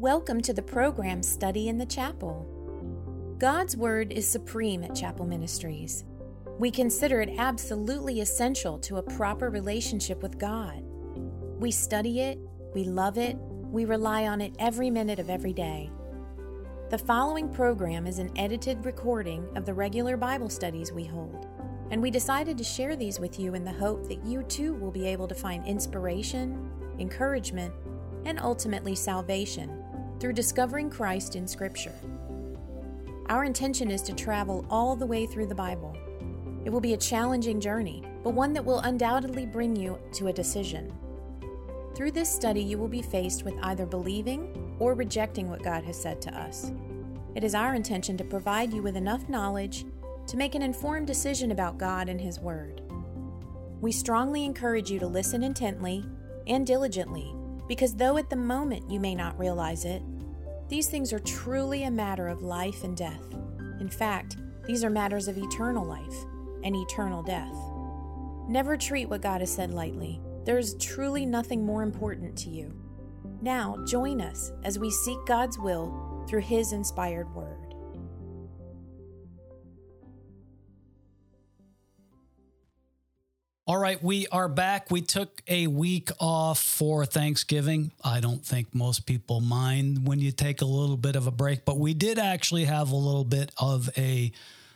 Welcome to the program Study in the Chapel. God's Word is supreme at Chapel Ministries. We consider it absolutely essential to a proper relationship with God. We study it, we love it, we rely on it every minute of every day. The following program is an edited recording of the regular Bible studies we hold, and we decided to share these with you in the hope that you too will be able to find inspiration, encouragement, and ultimately salvation through discovering Christ in Scripture. Our intention is to travel all the way through the Bible. It will be a challenging journey, but one that will undoubtedly bring you to a decision. Through this study, you will be faced with either believing or rejecting what God has said to us. It is our intention to provide you with enough knowledge to make an informed decision about God and His Word. We strongly encourage you to listen intently and diligently, because though at the moment you may not realize it, these things are truly a matter of life and death. In fact, these are matters of eternal life and eternal death. Never treat what God has said lightly. There is truly nothing more important to you. Now, join us as we seek God's will through His inspired Word. All right, we are back. We took a week off for Thanksgiving. I don't think most people mind when you take a little bit of a break, but we did actually have a little bit of a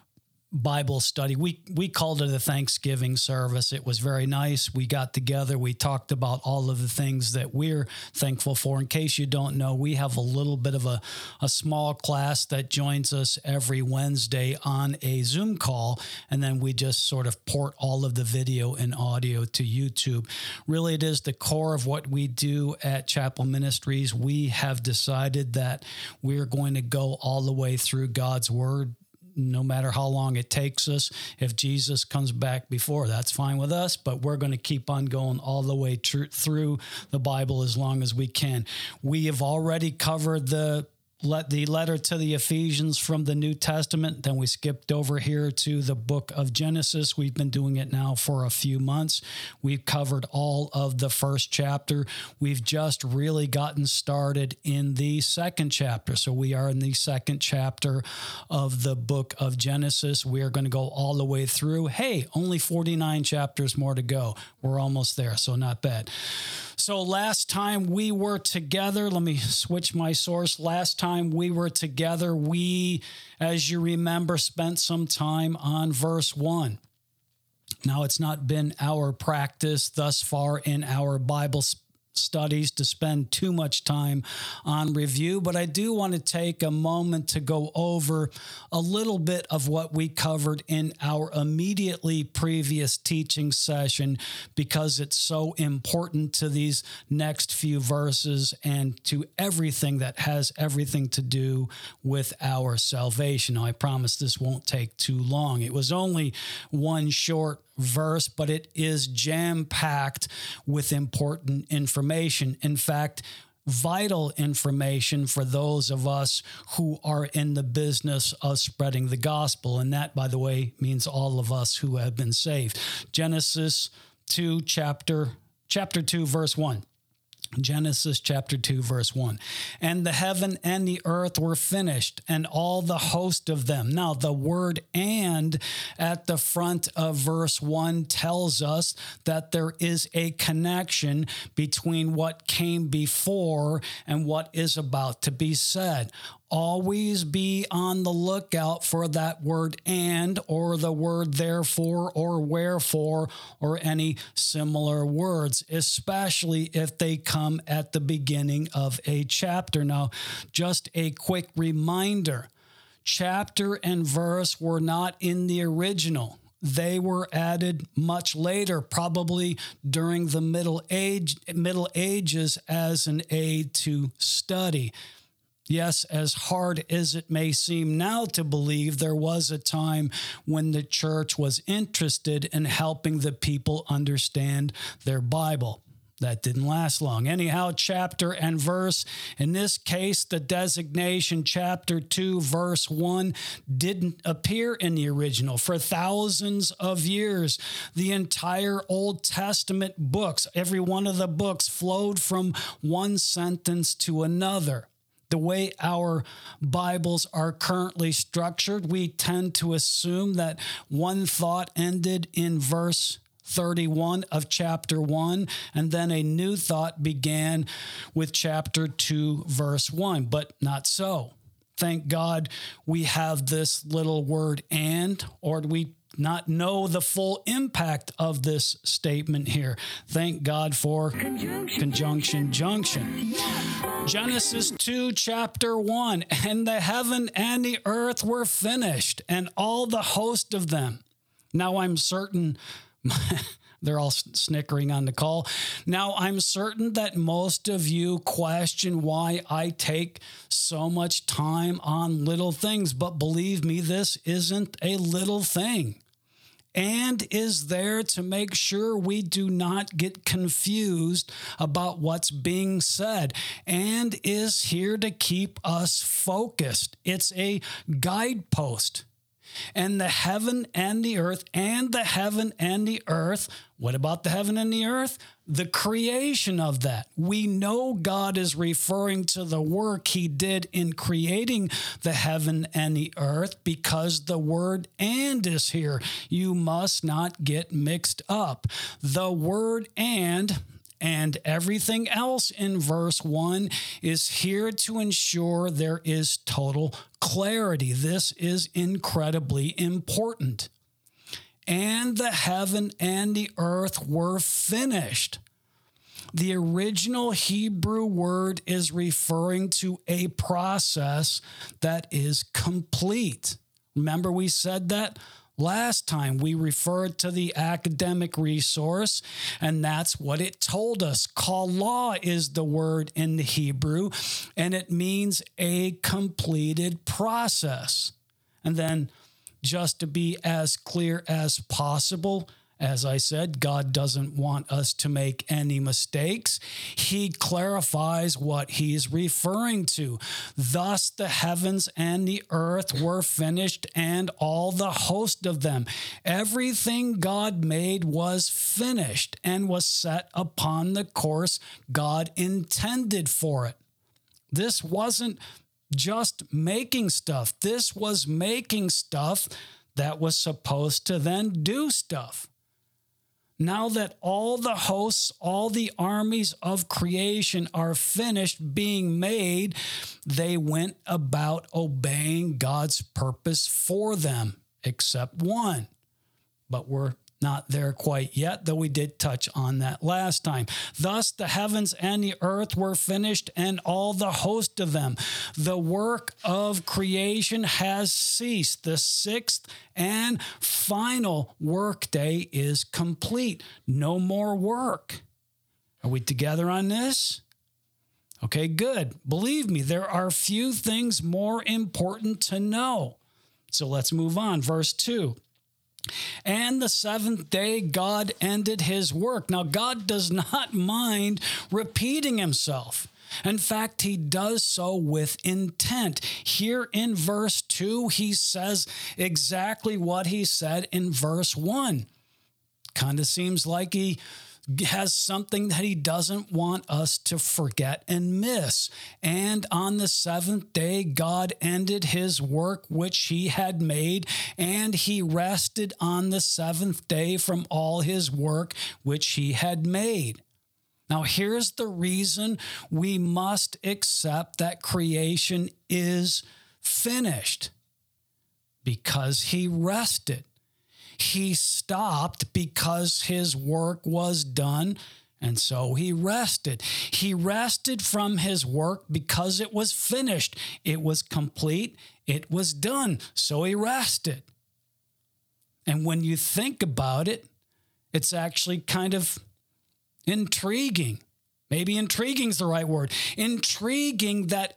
Bible study. We called it a Thanksgiving service. It was very nice. We got together. We talked about all of the things that we're thankful for. In case you don't know, we have a little bit of a small class that joins us every Wednesday on a Zoom call, and then we just sort of port all of the video and audio to YouTube. Really, it is the core of what we do at Chapel Ministries. We have decided that we're going to go all the way through God's Word, no matter how long it takes us. If Jesus comes back before, that's fine with us, but we're going to keep on going all the way through the Bible as long as we can. We have already covered the letter to the Ephesians from the New Testament. Then we skipped over here to the book of Genesis. We've been doing it now for a few months. We've covered all of the first chapter. We've just really gotten started in the second chapter. So we are in the second chapter of the book of Genesis. We are going to go all the way through. Hey, only 49 chapters more to go. We're almost there, so not bad. So last time we were together, let me switch my source. Last time we were together, we, as you remember, spent some time on verse 1. Now, it's not been our practice thus far in our Bible studies to spend too much time on review, but I do want to take a moment to go over a little bit of what we covered in our immediately previous teaching session, because it's so important to these next few verses and to everything that has everything to do with our salvation. Now, I promise this won't take too long. It was only one short verse, but it is jam-packed with important information. In fact, vital information for those of us who are in the business of spreading the gospel. And that, by the way, means all of us who have been saved. Genesis 2, chapter 2, verse 1. Genesis chapter 2, verse 1. And the heaven and the earth were finished, and all the host of them. Now, the word "and" at the front of verse 1 tells us that there is a connection between what came before and what is about to be said. Always be on the lookout for that word "and" or the word "therefore" or "wherefore" or any similar words, especially if they come at the beginning of a chapter. Now, just a quick reminder, chapter and verse were not in the original. They were added much later, probably during the Middle Ages as an aid to study. Yes, as hard as it may seem now to believe, there was a time when the church was interested in helping the people understand their Bible. That didn't last long. Anyhow, chapter and verse, in this case, the designation chapter 2, verse 1, didn't appear in the original. For thousands of years, the entire Old Testament books, every one of the books flowed from one sentence to another. The way our Bibles are currently structured, we tend to assume that one thought ended in verse 31 of chapter 1, and then a new thought began with chapter 2, verse 1, but not so. Thank God we have this little word "and," or do we not know the full impact of this statement here? Thank God for conjunction junction. Genesis 2, chapter 1, and the heaven and the earth were finished, and all the host of them. Now I'm certain... They're all snickering on the call. Now, I'm certain that most of you question why I take so much time on little things, but believe me, this isn't a little thing. And is there to make sure we do not get confused about what's being said, and is here to keep us focused. It's a guidepost. And the heaven and the earth, and the heaven and the earth. What about the heaven and the earth? The creation of that. We know God is referring to the work he did in creating the heaven and the earth because the word "and" is here. You must not get mixed up. The word "and" everything else in verse 1 is here to ensure there is total clarity. This is incredibly important. And the heaven and the earth were finished. The original Hebrew word is referring to a process that is complete. Remember we said that? Last time we referred to the academic resource, and that's what it told us. Kala is the word in the Hebrew, and it means a completed process. And then, just to be as clear as possible, as I said, God doesn't want us to make any mistakes. He clarifies what he's referring to. Thus the heavens and the earth were finished, and all the host of them. Everything God made was finished and was set upon the course God intended for it. This wasn't just making stuff. This was making stuff that was supposed to then do stuff. Now that all the hosts, all the armies of creation are finished being made, they went about obeying God's purpose for them, except one. But we're not there quite yet, though we did touch on that last time. Thus the heavens and the earth were finished, and all the host of them. The work of creation has ceased. The sixth and final workday is complete. No more work. Are we together on this? Okay, good. Believe me, there are few things more important to know. So let's move on. Verse 2. And the seventh day, God ended his work. Now, God does not mind repeating himself. In fact, he does so with intent. Here in verse 2, he says exactly what he said in verse 1. Kind of seems like he has something that he doesn't want us to forget and miss. And on the seventh day, God ended his work which he had made, and he rested on the seventh day from all his work which he had made. Now, here's the reason we must accept that creation is finished. Because he rested. He stopped because his work was done, and so he rested. He rested from his work because it was finished. It was complete. It was done. So he rested. And when you think about it, it's actually kind of intriguing. Maybe intriguing is the right word. Intriguing that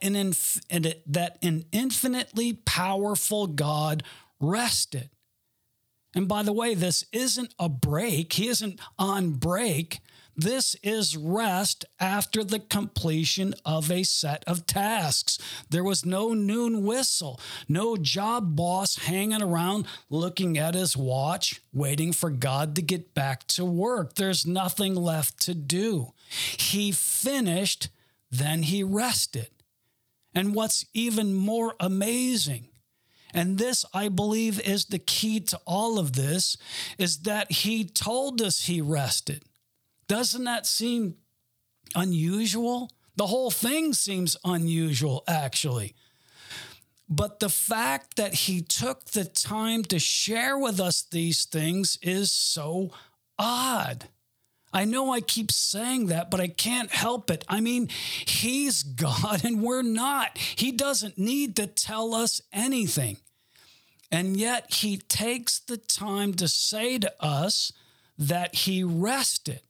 an infinitely powerful God rested. And by the way, this isn't a break. He isn't on break. This is rest after the completion of a set of tasks. There was no noon whistle, no job boss hanging around looking at his watch, waiting for God to get back to work. There's nothing left to do. He finished, then he rested. And what's even more amazing, and this, I believe, is the key to all of this, is that he told us he rested. Doesn't that seem unusual? The whole thing seems unusual, actually. But the fact that he took the time to share with us these things is so odd. I know I keep saying that, but I can't help it. I mean, he's God and we're not. He doesn't need to tell us anything. And yet he takes the time to say to us that he rested.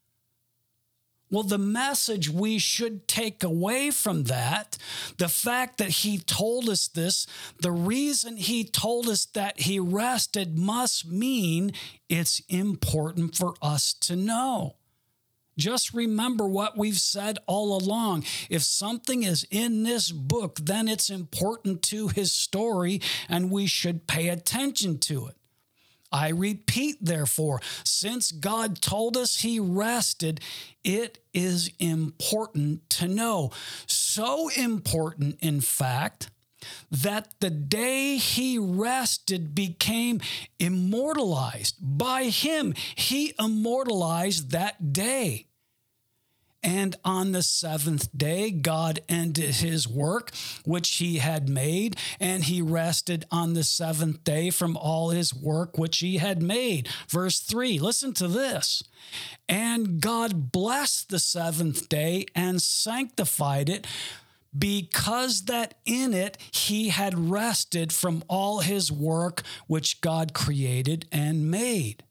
Well, the message we should take away from that, the fact that he told us this, the reason he told us that he rested must mean it's important for us to know. Just remember what we've said all along. If something is in this book, then it's important to his story, and we should pay attention to it. I repeat, therefore, since God told us he rested, it is important to know. So important, in fact, that the day he rested became immortalized. By him, he immortalized that day. And on the seventh day, God ended his work, which he had made, and he rested on the seventh day from all his work, which he had made. Verse 3, listen to this. And God blessed the seventh day and sanctified it, because that in it he had rested from all his work, which God created and made.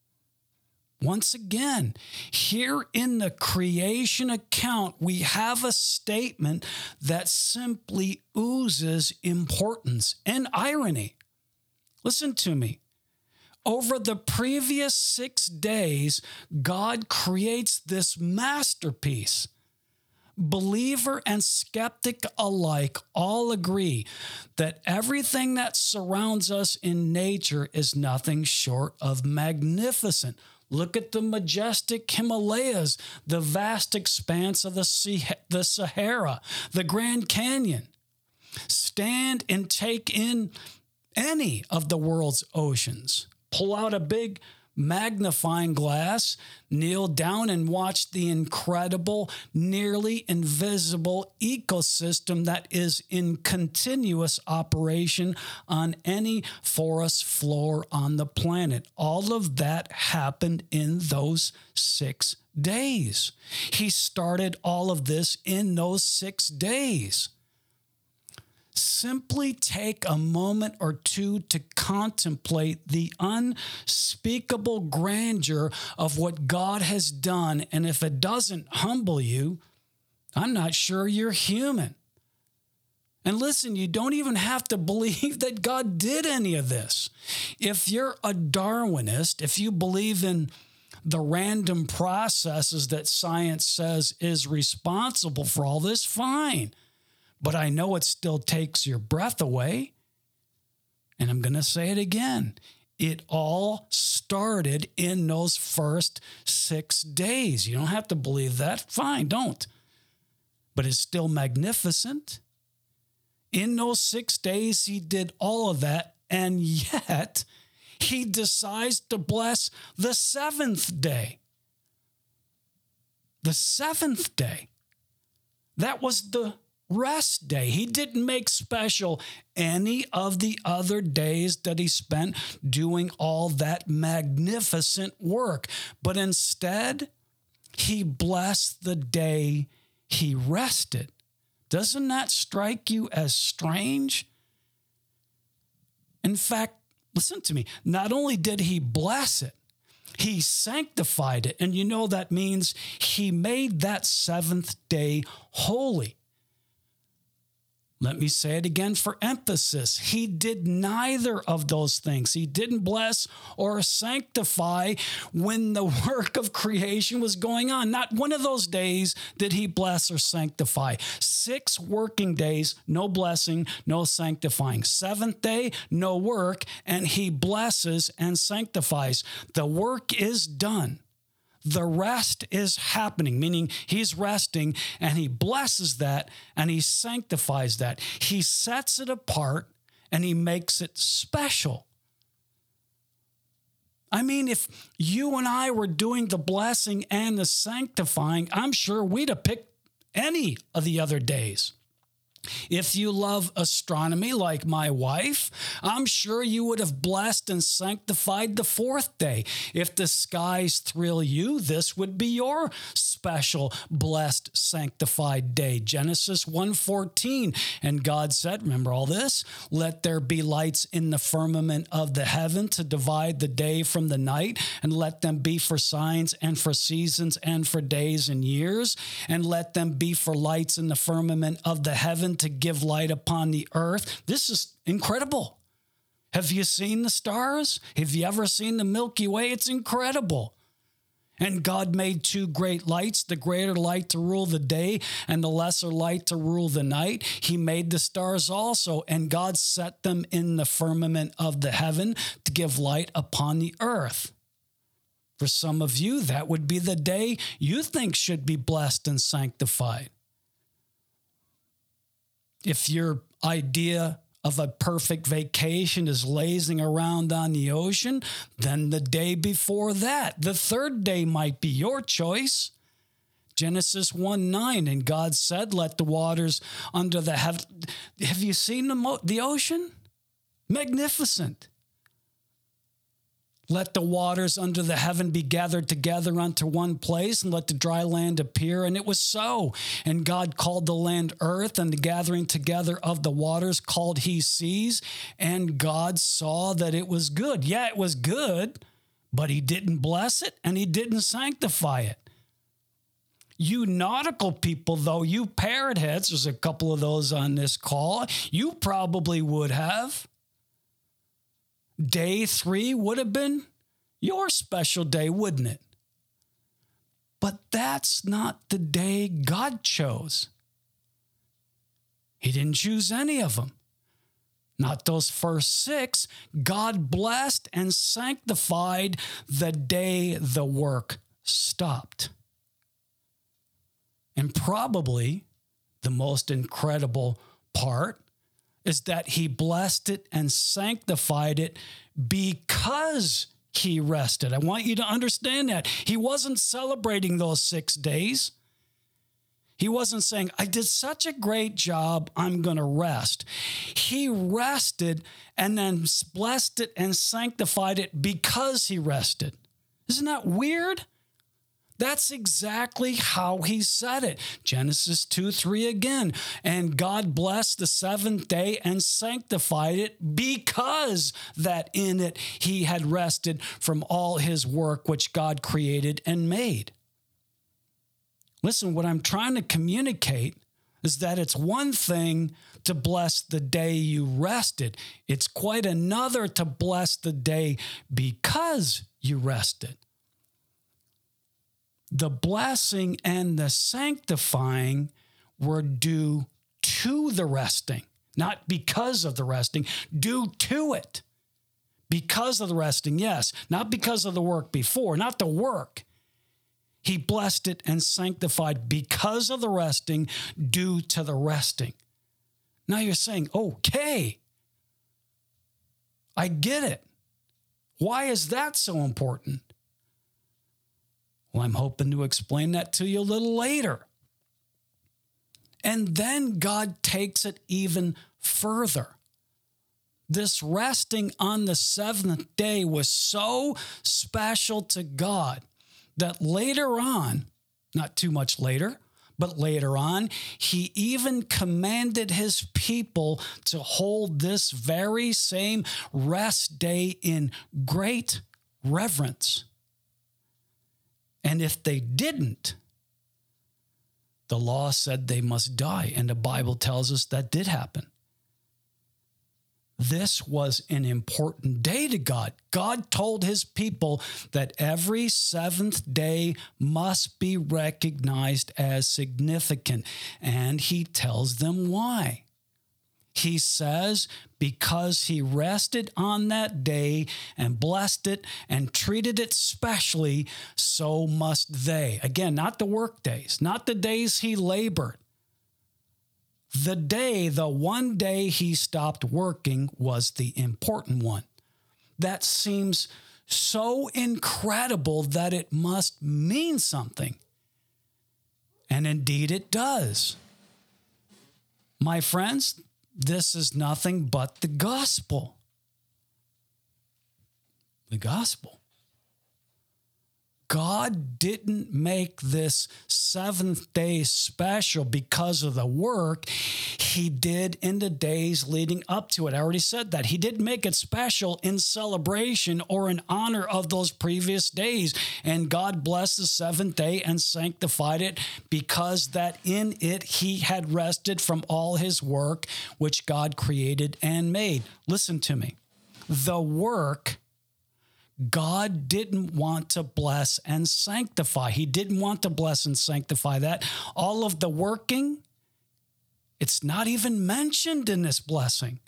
Once again, here in the creation account, we have a statement that simply oozes importance and irony. Listen to me. Over the previous 6 days, God creates this masterpiece. Believer and skeptic alike all agree that everything that surrounds us in nature is nothing short of magnificent. Look at the majestic Himalayas, the vast expanse of the Sahara, the Grand Canyon. Stand and take in any of the world's oceans. Pull out a big magnifying glass, kneel down and watch the incredible, nearly invisible ecosystem that is in continuous operation on any forest floor on the planet. All of that happened in those 6 days. He started all of this in those 6 days. Simply take a moment or two to contemplate the unspeakable grandeur of what God has done. And if it doesn't humble you, I'm not sure you're human. And listen, you don't even have to believe that God did any of this. If you're a Darwinist, if you believe in the random processes that science says is responsible for all this, fine. But I know it still takes your breath away. And I'm going to say it again. It all started in those first 6 days. You don't have to believe that. Fine, don't. But it's still magnificent. In those 6 days, he did all of that. And yet, he decides to bless the seventh day. The seventh day. That was the rest day. He didn't make special any of the other days that he spent doing all that magnificent work, but instead he blessed the day he rested. Doesn't that strike you as strange? In fact, listen to me. Not only did he bless it, he sanctified it. And you know that means he made that seventh day holy. Let me say it again for emphasis. He did neither of those things. He didn't bless or sanctify when the work of creation was going on. Not one of those days did he bless or sanctify. 6 working days, no blessing, no sanctifying. 7th day, no work, and he blesses and sanctifies. The work is done. the rest is happening, meaning he's resting and he blesses that and he sanctifies that. He sets it apart and he makes it special. I mean, if you and I were doing the blessing and the sanctifying, I'm sure we'd have picked any of the other days. If you love astronomy like my wife, I'm sure you would have blessed and sanctified the fourth day. If the skies thrill you, this would be your special, blessed, sanctified day. Genesis 1:14. And God said, remember all this? Let there be lights in the firmament of the heaven to divide the day from the night, and let them be for signs and for seasons and for days and years, and let them be for lights in the firmament of the heaven to give light upon the earth. This is incredible. Have you seen the stars? Have you ever seen the Milky Way? It's incredible. And God made two great lights, the greater light to rule the day and the lesser light to rule the night. He made the stars also, and God set them in the firmament of the heaven to give light upon the earth. For some of you, that would be the day you think should be blessed and sanctified. If your idea of a perfect vacation is lazing around on the ocean, then the day before that, the third day, might be your choice. Genesis 1:9, and God said, let the waters under the heaven. Have you seen the ocean? Magnificent. Let the waters under the heaven be gathered together unto one place, and let the dry land appear. And it was so. And God called the land earth, and the gathering together of the waters called he seas. And God saw that it was good. Yeah, it was good, but he didn't bless it, and he didn't sanctify it. You nautical people, though, you parrot heads, there's a couple of those on this call, you probably would have. Day 3 would have been your special day, wouldn't it? But that's not the day God chose. He didn't choose any of them. Not those first 6. God blessed and sanctified the day the work stopped. And probably the most incredible part is that he blessed it and sanctified it because he rested. I want you to understand that. He wasn't celebrating those 6 days. He wasn't saying, I did such a great job, I'm going to rest. He rested and then blessed it and sanctified it because he rested. Isn't that weird? That's exactly how he said it. Genesis 2:3 again. And God blessed the seventh day and sanctified it because that in it he had rested from all his work which God created and made. Listen, what I'm trying to communicate is that it's one thing to bless the day you rested. It's quite another to bless the day because you rested. The blessing and the sanctifying were due to the resting, not because of the resting, due to it. Because of the resting, yes, not because of the work before, not the work. He blessed it and sanctified because of the resting, due to the resting. Now you're saying, okay, I get it. Why is that so important? Well, I'm hoping to explain that to you a little later. And then God takes it even further. This resting on the seventh day was so special to God that later on, not too much later, but later on, he even commanded his people to hold this very same rest day in great reverence. And if they didn't, the law said they must die. And the Bible tells us that did happen. This was an important day to God. God told his people that every seventh day must be recognized as significant. And he tells them why. He says, because he rested on that day and blessed it and treated it specially, so must they. Again, not the work days, not the days he labored. The one day he stopped working was the important one. That seems so incredible that it must mean something. And indeed it does. My friends, this is nothing but the gospel. The gospel. God didn't make this seventh day special because of the work he did in the days leading up to it. I already said that. He didn't make it special in celebration or in honor of those previous days. And God blessed the seventh day and sanctified it because that in it he had rested from all his work which God created and made. Listen to me. The work God didn't want to bless and sanctify. He didn't want to bless and sanctify that. All of the working, it's not even mentioned in this blessing.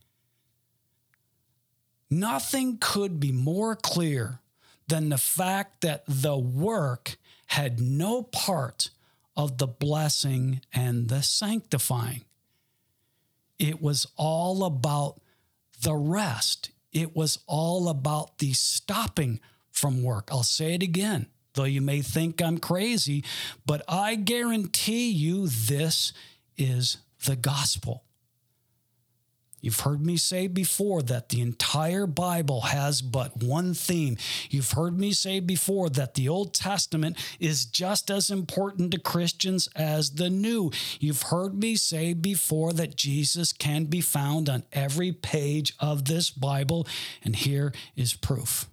Nothing could be more clear than the fact that the work had no part of the blessing and the sanctifying. It was all about the rest. It was all about the stopping from work. I'll say it again, though you may think I'm crazy, but I guarantee you this is the gospel. You've heard me say before that the entire Bible has but one theme. You've heard me say before that the Old Testament is just as important to Christians as the New. You've heard me say before that Jesus can be found on every page of this Bible, and here is proof.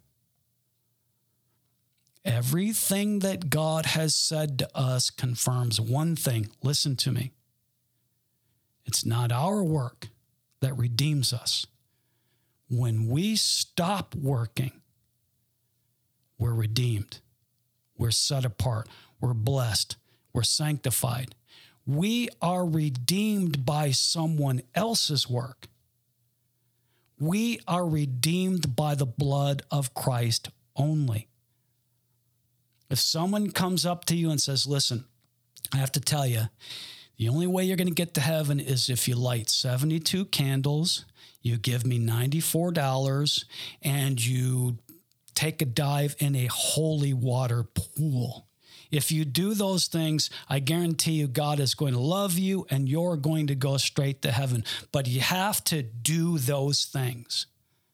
Everything that God has said to us confirms one thing. Listen to me. It's not our work that redeems us. When we stop working, we're redeemed. We're set apart. We're blessed. We're sanctified. We are redeemed by someone else's work. We are redeemed by the blood of Christ only. If someone comes up to you and says, listen, I have to tell you, the only way you're going to get to heaven is if you light 72 candles, you give me $94, and you take a dive in a holy water pool. If you do those things, I guarantee you God is going to love you and you're going to go straight to heaven. But you have to do those things.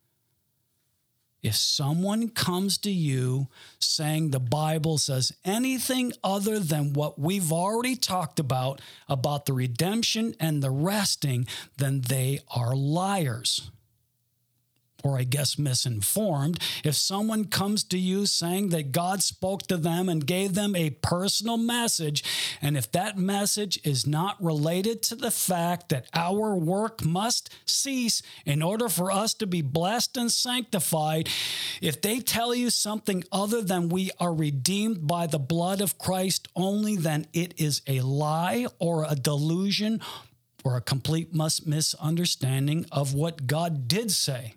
If someone comes to you saying the Bible says anything other than what we've already talked about the redemption and the resting, then they are liars. Or I guess misinformed. If someone comes to you saying that God spoke to them and gave them a personal message, and if that message is not related to the fact that our work must cease in order for us to be blessed and sanctified, if they tell you something other than we are redeemed by the blood of Christ only, then it is a lie or a delusion or a complete misunderstanding of what God did say.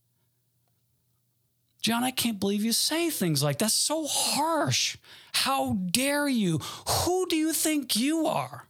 John, I can't believe you say things like that. So harsh. How dare you? Who do you think you are?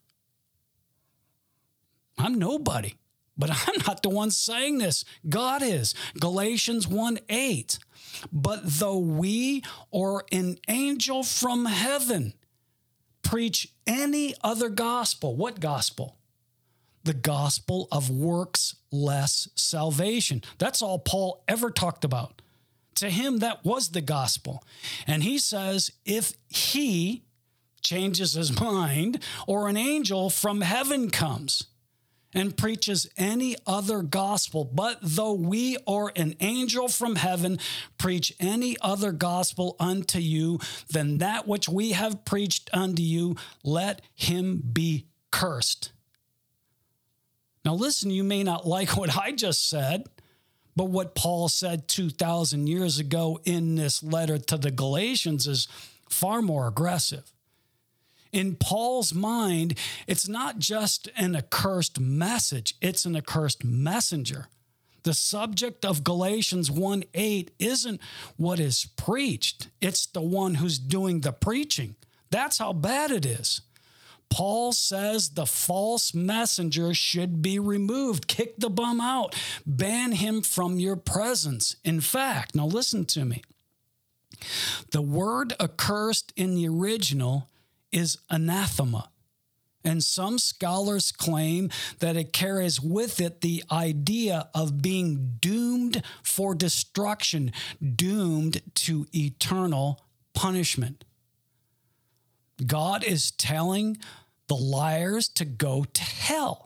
I'm nobody, but I'm not the one saying this. God is. Galatians 1:8. But though we or an angel from heaven preach any other gospel, what gospel? The gospel of works-less salvation. That's all Paul ever talked about. To him, that was the gospel. And he says, if he changes his mind or an angel from heaven comes and preaches any other gospel, but though we or an angel from heaven preach any other gospel unto you than that which we have preached unto you, let him be cursed. Now listen, you may not like what I just said, but what Paul said 2,000 years ago in this letter to the Galatians is far more aggressive. In Paul's mind, it's not just an accursed message, it's an accursed messenger. The subject of Galatians 1:8 isn't what is preached, it's the one who's doing the preaching. That's how bad it is. Paul says the false messenger should be removed. Kick the bum out. Ban him from your presence. In fact, now listen to me. The word accursed in the original is anathema. And some scholars claim that it carries with it the idea of being doomed for destruction, doomed to eternal punishment. God is telling the liars to go to hell.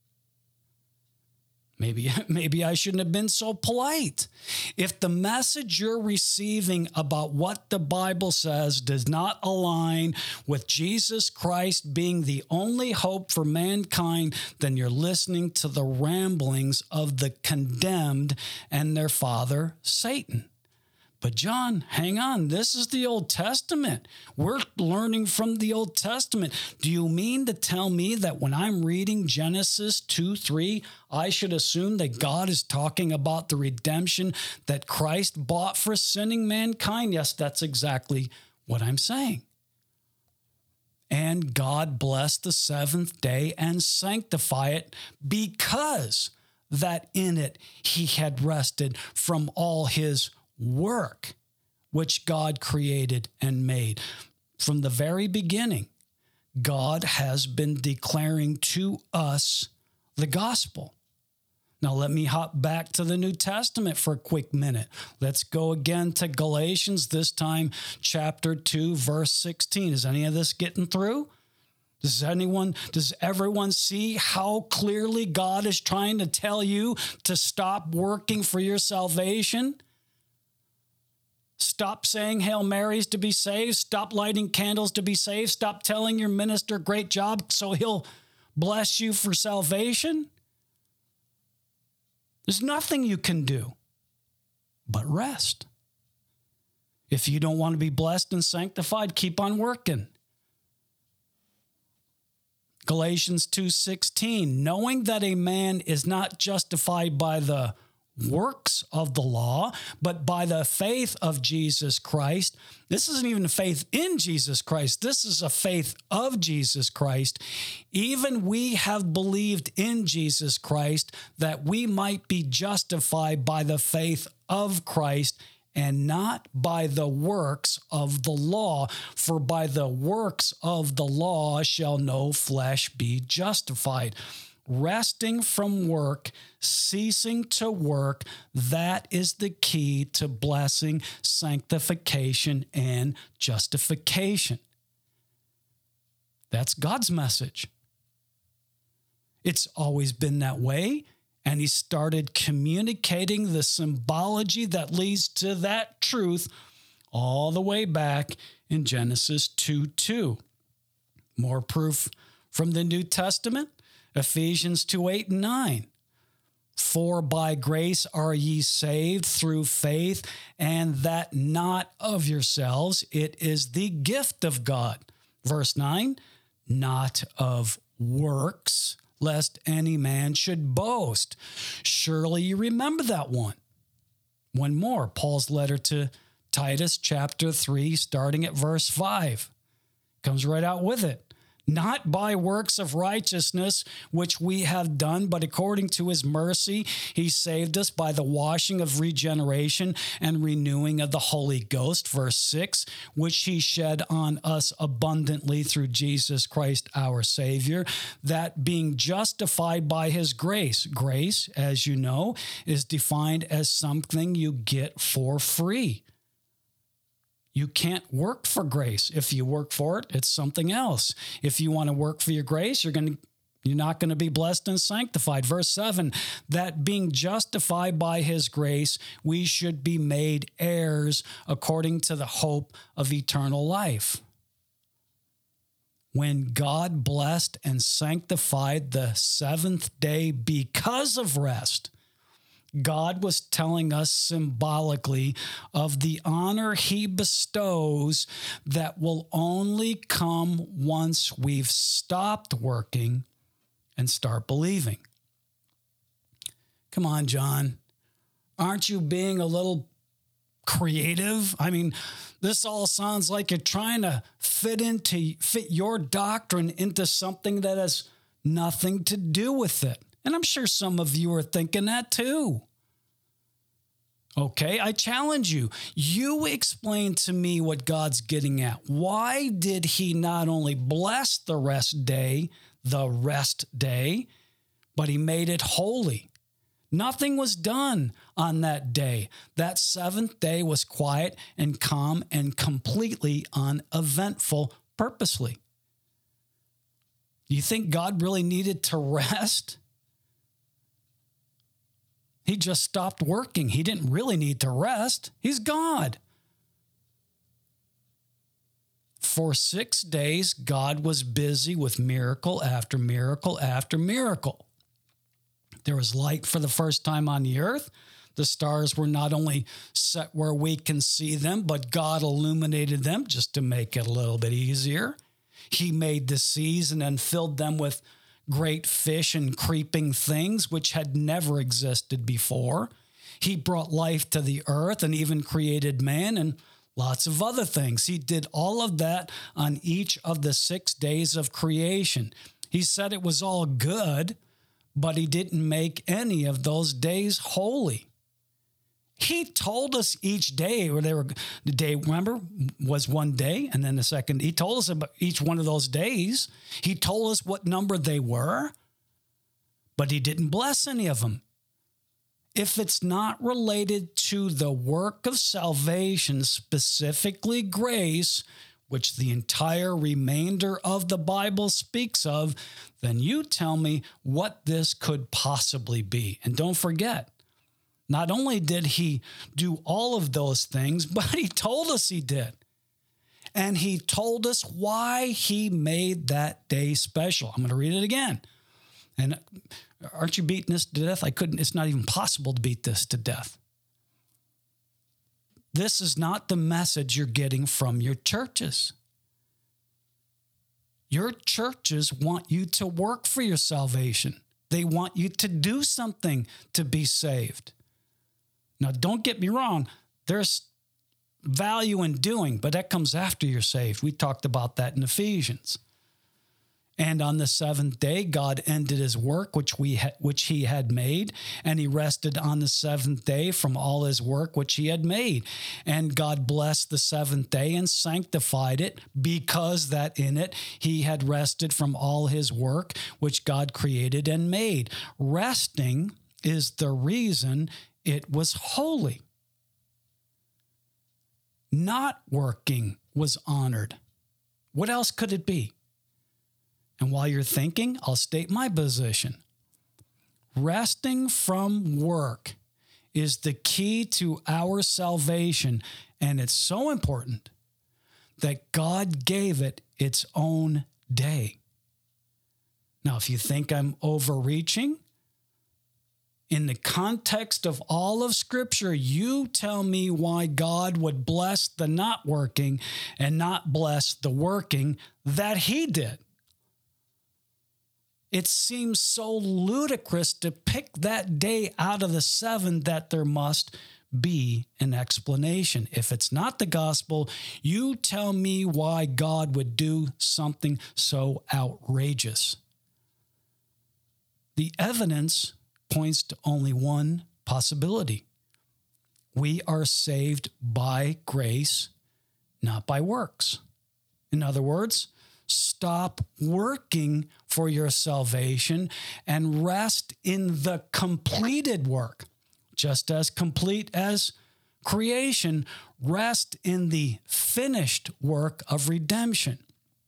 Maybe I shouldn't have been so polite. If the message you're receiving about what the Bible says does not align with Jesus Christ being the only hope for mankind, then you're listening to the ramblings of the condemned and their father, Satan. But John, hang on. This is the Old Testament. We're learning from the Old Testament. Do you mean to tell me that when I'm reading Genesis 2:3, I should assume that God is talking about the redemption that Christ bought for sinning mankind? Yes, that's exactly what I'm saying. And God blessed the seventh day and sanctified it because that in it he had rested from all his work, which God created and made. From the very beginning, God has been declaring to us the gospel. Now, let me hop back to the New Testament for a quick minute. Let's go again to Galatians, this time chapter 2, verse 16. Is any of this getting through? Does everyone see how clearly God is trying to tell you to stop working for your salvation? Stop saying Hail Marys to be saved. Stop lighting candles to be saved. Stop telling your minister, great job, so he'll bless you for salvation. There's nothing you can do but rest. If you don't want to be blessed and sanctified, keep on working. Galatians 2:16, knowing that a man is not justified by the works of the law, but by the faith of Jesus Christ. This isn't even a faith in Jesus Christ. This is a faith of Jesus Christ. Even we have believed in Jesus Christ that we might be justified by the faith of Christ and not by the works of the law. For by the works of the law shall no flesh be justified. Resting from work, ceasing to work, that is the key to blessing, sanctification, and justification. That's God's message. It's always been that way, and he started communicating the symbology that leads to that truth all the way back in Genesis 2:2. More proof from the New Testament. Ephesians 2:8 and 9. For by grace are ye saved through faith, and that not of yourselves, it is the gift of God. Verse 9, not of works, lest any man should boast. Surely you remember that one. One more, Paul's letter to Titus chapter 3, starting at verse 5. Comes right out with it. Not by works of righteousness, which we have done, but according to his mercy, he saved us by the washing of regeneration and renewing of the Holy Ghost, verse 6, which he shed on us abundantly through Jesus Christ our Savior, that being justified by his grace. Grace, as you know, is defined as something you get for free. You can't work for grace. If you work for it, it's something else. If you want to work for your grace, you're not going to be blessed and sanctified. Verse 7, that being justified by his grace, we should be made heirs according to the hope of eternal life. When God blessed and sanctified the seventh day because of rest, God was telling us symbolically of the honor he bestows that will only come once we've stopped working and start believing. Come on, John. Aren't you being a little creative? I mean, this all sounds like you're trying to fit your doctrine into something that has nothing to do with it. And I'm sure some of you are thinking that too. Okay, I challenge you. You explain to me what God's getting at. Why did he not only bless the rest day, but he made it holy? Nothing was done on that day. That seventh day was quiet and calm and completely uneventful purposely. Do you think God really needed to rest? He just stopped working. He didn't really need to rest. He's God. For 6 days, God was busy with miracle after miracle after miracle. There was light for the first time on the earth. The stars were not only set where we can see them, but God illuminated them just to make it a little bit easier. He made the seas and then filled them with great fish and creeping things which had never existed before. He brought life to the earth and even created man and lots of other things. He did all of that on each of the 6 days of creation. He said it was all good, but he didn't make any of those days holy. He told us each day, the day, remember, was one day, and then the second, he told us about each one of those days. He told us what number they were, but he didn't bless any of them. If it's not related to the work of salvation, specifically grace, which the entire remainder of the Bible speaks of, then you tell me what this could possibly be. And don't forget, not only did he do all of those things, but he told us he did. And he told us why he made that day special. I'm going to read it again. And aren't you beating this to death? It's not even possible to beat this to death. This is not the message you're getting from your churches. Your churches want you to work for your salvation. They want you to do something to be saved. Now, don't get me wrong. There's value in doing, but that comes after you're saved. We talked about that in Ephesians. And on the seventh day, God ended his work, which he had made, and he rested on the seventh day from all his work, which he had made. And God blessed the seventh day and sanctified it, because that in it he had rested from all his work, which God created and made. Resting is the reason it was holy. Not working was honored. What else could it be? And while you're thinking, I'll state my position. Resting from work is the key to our salvation, and it's so important that God gave it its own day. Now, if you think I'm overreaching, in the context of all of Scripture, you tell me why God would bless the not working and not bless the working that he did. It seems so ludicrous to pick that day out of the 7 that there must be an explanation. If it's not the gospel, you tell me why God would do something so outrageous. The evidence points to only one possibility. We are saved by grace, not by works. In other words, stop working for your salvation and rest in the completed work. Just as complete as creation, rest in the finished work of redemption.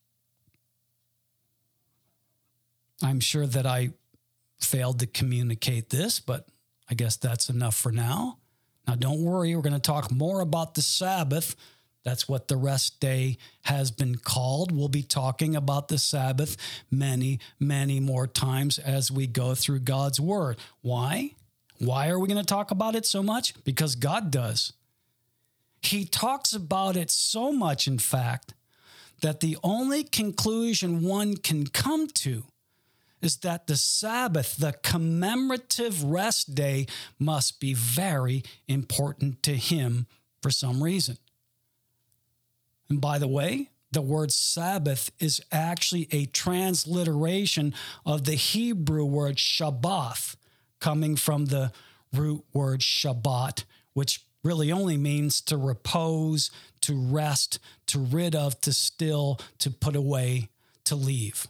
I'm sure that I failed to communicate this, but I guess that's enough for now. Now, don't worry, we're going to talk more about the Sabbath. That's what the rest day has been called. We'll be talking about the Sabbath many, many more times as we go through God's word. Why? Why are we going to talk about it so much? Because God does. He talks about it so much, in fact, that the only conclusion one can come to is that the Sabbath, the commemorative rest day, must be very important to him for some reason. And by the way, the word Sabbath is actually a transliteration of the Hebrew word Shabbath, coming from the root word Shabbat, which really only means to repose, to rest, to rid of, to still, to put away, to leave.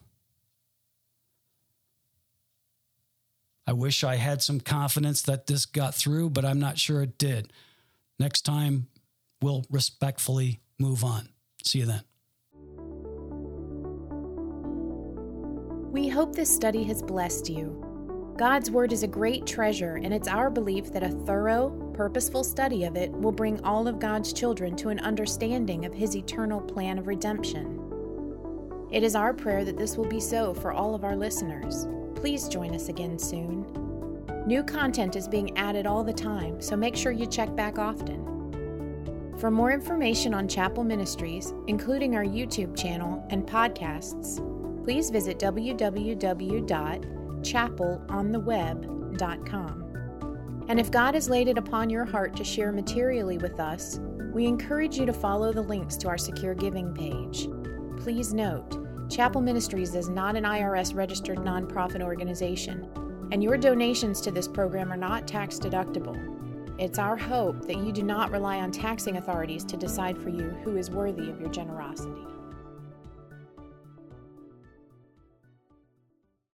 I wish I had some confidence that this got through, but I'm not sure it did. Next time, we'll respectfully move on. See you then. We hope this study has blessed you. God's Word is a great treasure, and it's our belief that a thorough, purposeful study of it will bring all of God's children to an understanding of His eternal plan of redemption. It is our prayer that this will be so for all of our listeners. Please join us again soon. New content is being added all the time, so make sure you check back often. For more information on Chapel Ministries, including our YouTube channel and podcasts, please visit www.chapelontheweb.com. And if God has laid it upon your heart to share materially with us, we encourage you to follow the links to our secure giving page. Please note, Chapel Ministries is not an IRS-registered nonprofit organization, and your donations to this program are not tax-deductible. It's our hope that you do not rely on taxing authorities to decide for you who is worthy of your generosity.